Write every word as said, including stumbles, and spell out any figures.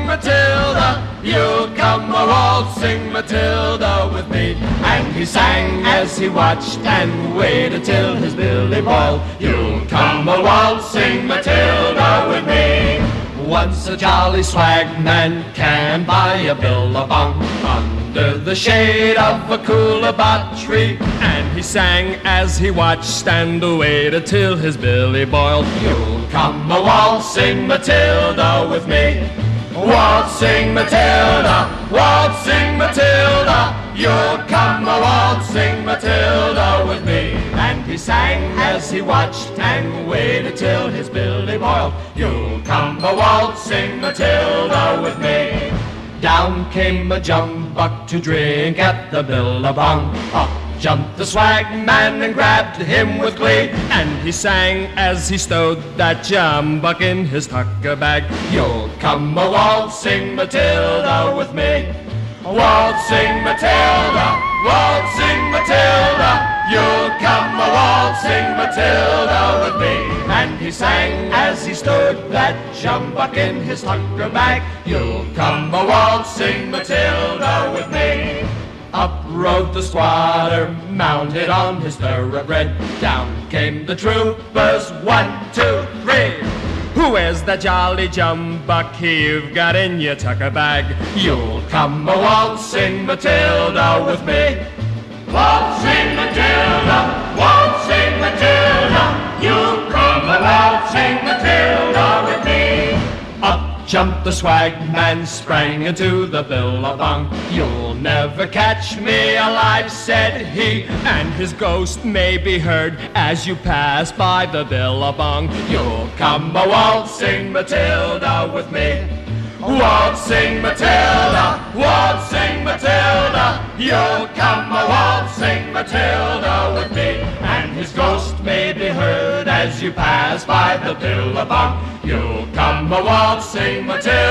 Matilda, you'll come a waltzing Matilda with me. And he sang as he watched and waited till his billy boiled. You'll come a waltzing Matilda with me. Once a jolly swagman can buy a billabong under the shade of a coolabah tree, and he sang as he watched and waited till his billy boiled. You'll come a waltzing Matilda with me. Waltzing Matilda, waltzing Matilda, you'll come a waltzing Matilda with me. And he sang as he watched and waited till his billy boiled. You'll come a waltzing Matilda with me. Down came a jumbuck to drink at the billabong. Up jumped the swagman and grabbed him with glee, and he sang as he stowed that jumbuck in his tucker bag. You'll come a waltzing Matilda with me. Waltzing Matilda, waltzing Matilda, you'll come a waltzing Matilda with me. And he sang as he stowed that jumbuck in his tucker bag. You'll come a waltzing Matilda with me. Up rode the squatter, mounted on his thoroughbred. Down came the troopers, one, two, three. Who is that jolly jumbuck you've got in your tucker bag? You'll come a waltzing Matilda with me. Waltzing Matilda, waltzing Matilda, you'll come a waltzing Matilda with me. Up jumped the swagman, sprang into the billabong. You'll never catch me alive, said he, and his ghost may be heard as you pass by the billabong. You'll come a waltzing Matilda with me. Waltzing Matilda, waltzing Matilda, you'll come a waltzing Matilda with me. And his ghost may be heard as you pass by the billabong. You'll come a waltzing Matilda.